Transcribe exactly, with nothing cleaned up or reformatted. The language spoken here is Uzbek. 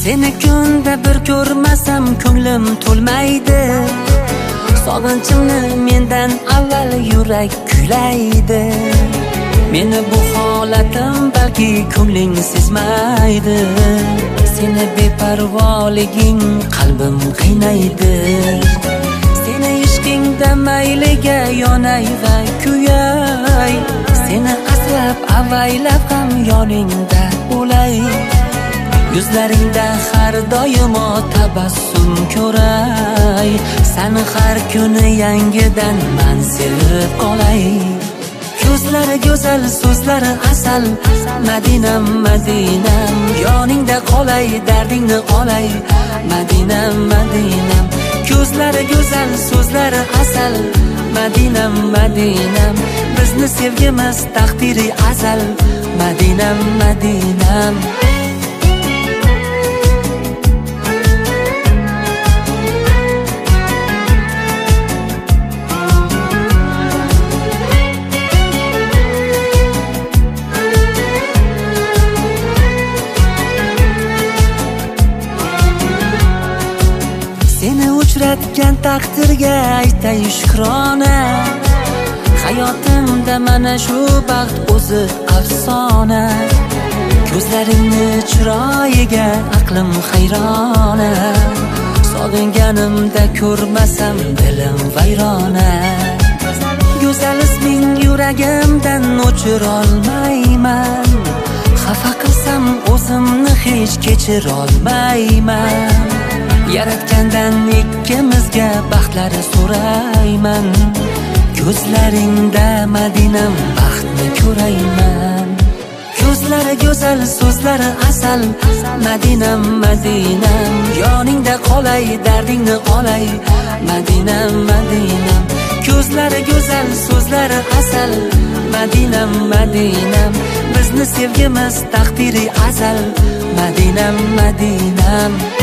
Seni kunda bir ko'rmasam ko'nglim to'lmaydi. Sog'inchimni mendan avval yurak kuylaydi. Meni bu holatim balki ko'ngling sezmaydi. Seni beparvoliging qalbim qiynaydi. Seni ishqingda mayliga yonay va kuyay. Seni asrab avaylab ham yoningda o'lay. Yuzlaringda har doimo tabassum ko'ray. Seni har kuni yangidan men sevib qolay. Ko'zlari go'zal, so'zlari asal, Madinam, Madinam. Yoningda qolay, dardingni olay, Madinam, Madinam. Ko'zlari go'zal, so'zlari asal, Madinam, Madinam. Bizni sevgimiz taqdiri azal, Madinam, Madinam. Seni uchratgan taqdirga aytay shukrona. Hayotimda mana shu baxt o'zi afsona. Ko'zlaringni chiroyiga aqlim hayrona. Sog'inganimda ko'rmasam dilim vayrona. Go'zal isming yuragimdan o'chirolmayman. Xafa qilsam o'zimni hech kechirolmayman. Yaratgandan ikkimizga baxtlar so'rayman. Ko'zlaringda Madinam baxtni ko'rayman. Ko'zlari go'zal, so'zlari asal, Madinam, Madinam. Yoningda qolay, dardingni olay, Madinam, Madinam. Ko'zlari go'zal, so'zlari asal, Madinam, Madinam. Bizni sevgimiz taqdiri azal, Madinam, Madinam.